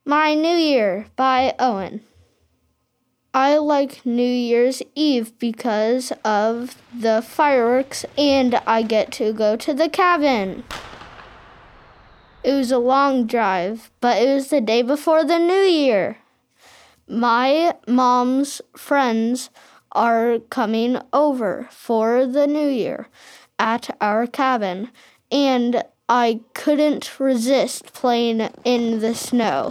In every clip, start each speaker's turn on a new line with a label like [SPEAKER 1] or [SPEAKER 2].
[SPEAKER 1] My New Year by Owen. I like New Year's Eve because of the fireworks and I get to go to the cabin. It was a long drive, but it was the day before the New Year. My mom's friends are coming over for the New Year at our cabin, and I couldn't resist playing in the snow.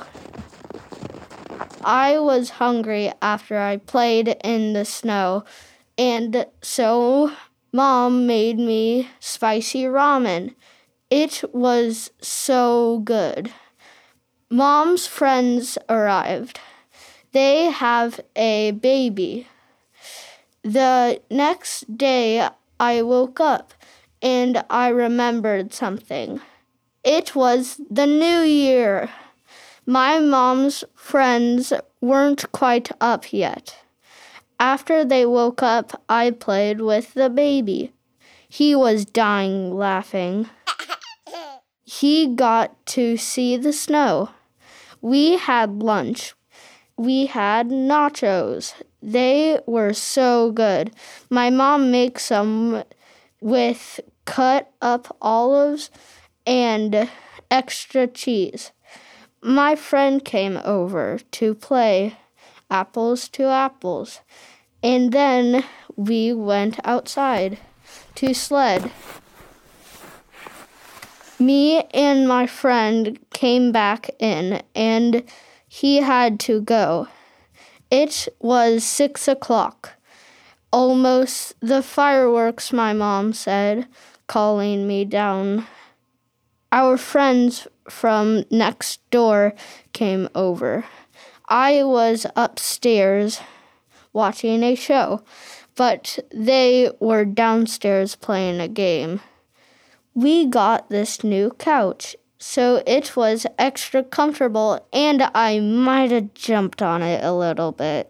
[SPEAKER 1] I was hungry after I played in the snow, and so Mom made me spicy ramen. It was so good. Mom's friends arrived. They have a baby. The next day, I woke up and I remembered something. It was the New Year. My mom's friends weren't quite up yet. After they woke up, I played with the baby. He was dying laughing. He got to see the snow. We had lunch. We had nachos. They were so good. My mom makes them with cut up olives and extra cheese. My friend came over to play apples to apples, and then we went outside to sled. Me and my friend came back in, and he had to go. It was 6:00. Almost the fireworks, my mom said, calling me down. Our friends from next door came over. I was upstairs watching a show, but they were downstairs playing a game. We got this new couch, so it was extra comfortable, and I might have jumped on it a little bit.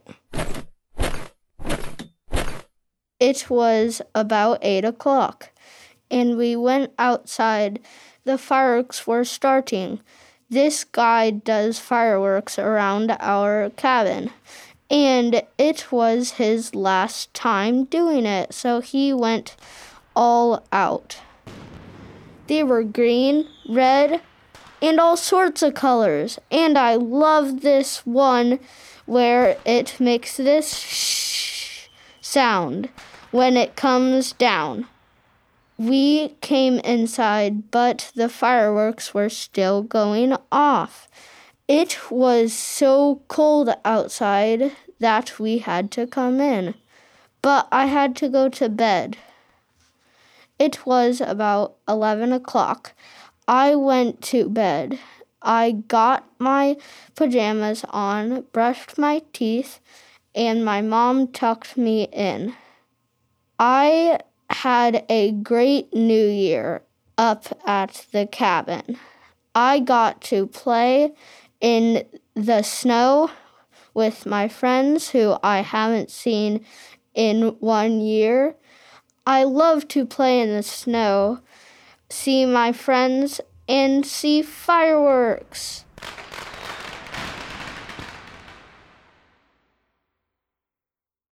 [SPEAKER 1] It was about 8:00, and we went outside. The fireworks were starting. This guy does fireworks around our cabin, and it was his last time doing it, so he went all out. They were green, red, and all sorts of colors, and I love this one where it makes this shh sound when it comes down. We came inside, but the fireworks were still going off. It was so cold outside that we had to come in, but I had to go to bed. It was about 11:00. I went to bed. I got my pajamas on, brushed my teeth, and my mom tucked me in. I had a great New Year up at the cabin. I got to play in the snow with my friends who I haven't seen in 1 year. I love to play in the snow, see my friends, and see fireworks.